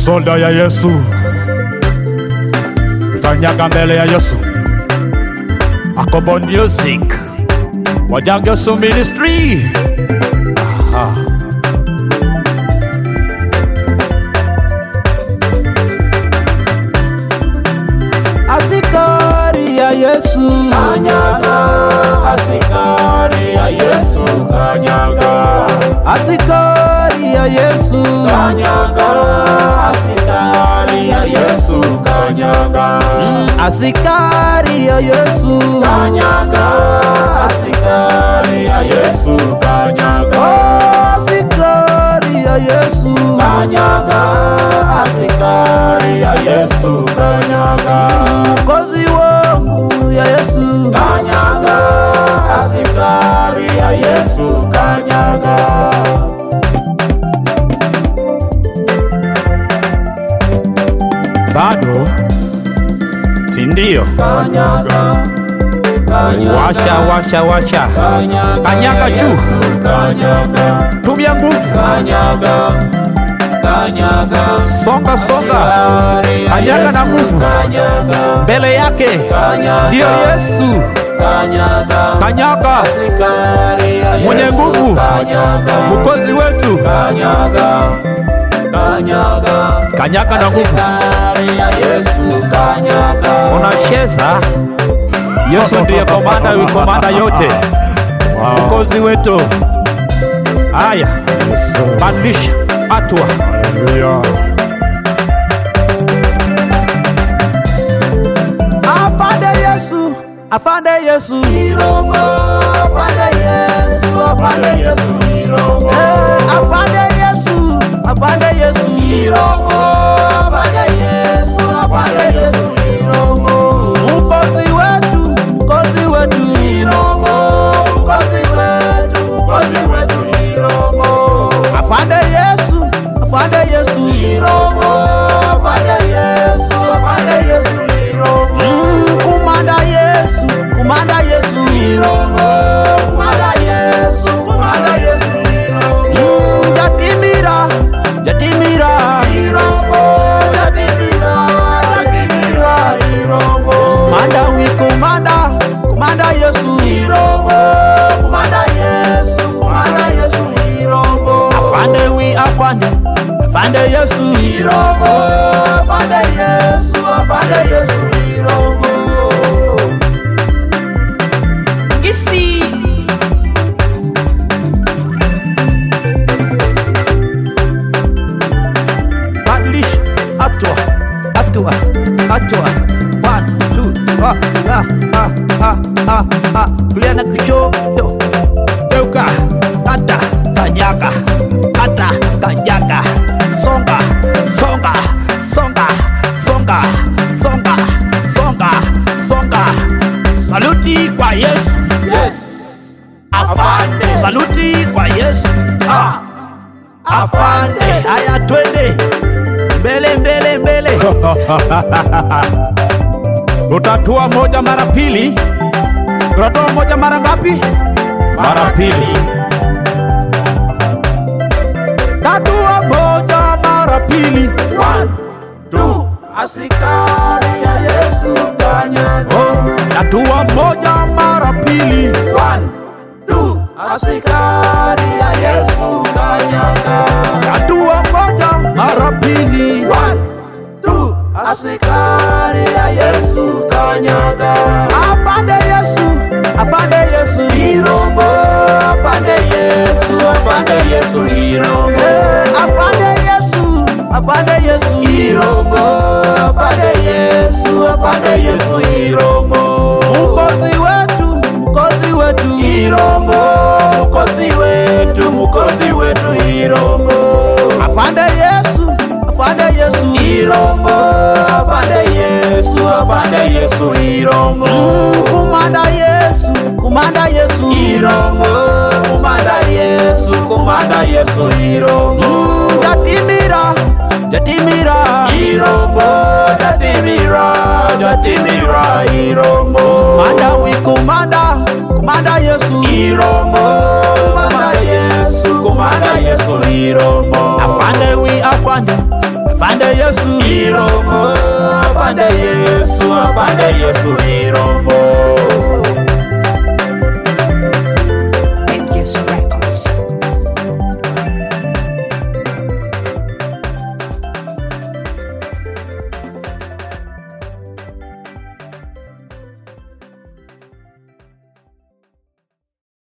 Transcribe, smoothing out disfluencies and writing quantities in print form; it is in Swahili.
Solda ya Yesu, tutanyaga mbele ya Yesu. Akobo Music, Wajang Yesu Ministry. Aha. Asikari ya Yesu kanyaga, asikari ya Yesu kanyaga, asikari ya Yesu kanyaga, asikari ya Yesu kanyaga, asikari ya Yesu kanyaga, asikari ya Yesu kanyaga, asikari ya Yesu kanyaga, asikari ya Yesu kanyaga, Mwokozi wangu ya Yesu kanyaga, asikari ya Yesu kanyaga. Bado sindio? Kanyaga, Washa, washa, washa. Kanyaga juu. kanyaga, Tumia nguvu. kanyaga, kanyaga, Songa, songa. Kanyaga na nguvu. kanyaga, Mbele yake ndio Yesu. kanyaga, Kanyaga, asikari ya Yesu mwenye nguvu, kanyaga, Mwokozi wetu. kanyaga, kanyaga, Kanyaga na nguvu. asikari ya Yesu kanyaga. Unacheza. Yesu ndiye komanda yote. Mwokozi wetu. Haya, badilisha hatua. Afande Yesu, afande Yesu Irongo, afande Yesu, afande Yesu, Irongo. afande Yesu, afande Yesu Irongo, afande Yesu, afande Yesu, Irongo. Mwokozi wetu, Mwokozi wetu Irongo, Mwokozi wetu, Mwokozi wetu, Irongo. afande Yesu, afande Yesu Irongo, afande Yesu, afande Yesu, Irongo. Kumanda Yesu, kumanda Yesu Irongo, kumanda Yesu, kumanda Yesu, Irongo. Jatimira, jatimira Irongo, jatimira, jatimira, Irongo. Kumanda wi kumanda, kumanda Yesu Irongo, kumanda Yesu, kumanda Yesu, Irongo. Afande wi afande, afande Yesu Irongo, afande Yesu, afande Yesu, Irongo. Gisi Badilisha hatua, hatua, hatua 1, 2, kulia na kushoto geuka, kata, kanyaga, kata, kanyaga, songa, songa, songa, songa, songa, songa, songa. Saluti kwa Yesu, Yes, afande. Saluti kwa Yesu, afande. Haya twende mbele, mbele, mbele. Utatua moja mara pili. Utatoa moja mara ngapi? Mara pili. Tatua moja mara pili. 1, 2, asikari ya Yesu kanyaga. Tatua moja mara pili. 1, 2, asikari ya Yesu kanyaga. Tatua moja mara pili. 1, 2, asikari ya Yesu kanyaga. Afande Yesu, afande Yesu Irongo, afande Yesu, afande Yesu, Irongo. afande Yesu, afande Yesu Irongo, afande Yesu, afande Yesu, Irongo. Mwokozi wetu, Mwokozi wetu Irongo, Mwokozi wetu, Mwokozi wetu, Irongo. afande Yesu, afande Yesu Irongo, afande Yesu, afande Yesu, Irongo. Kumanda Yesu, kumanda Yesu Irongo, kumanda Yesu, kumanda Yesu, Irongo. Jatimira, jatimira Irongo, jatimira, jatimira, Irongo. Kumanda wi kumanda, kumanda Yesu Irongo, kumanda Yesu, kumanda Yesu, Irongo. Afande wi afande, afande Yesu Irombo, apande Yesu, irombo.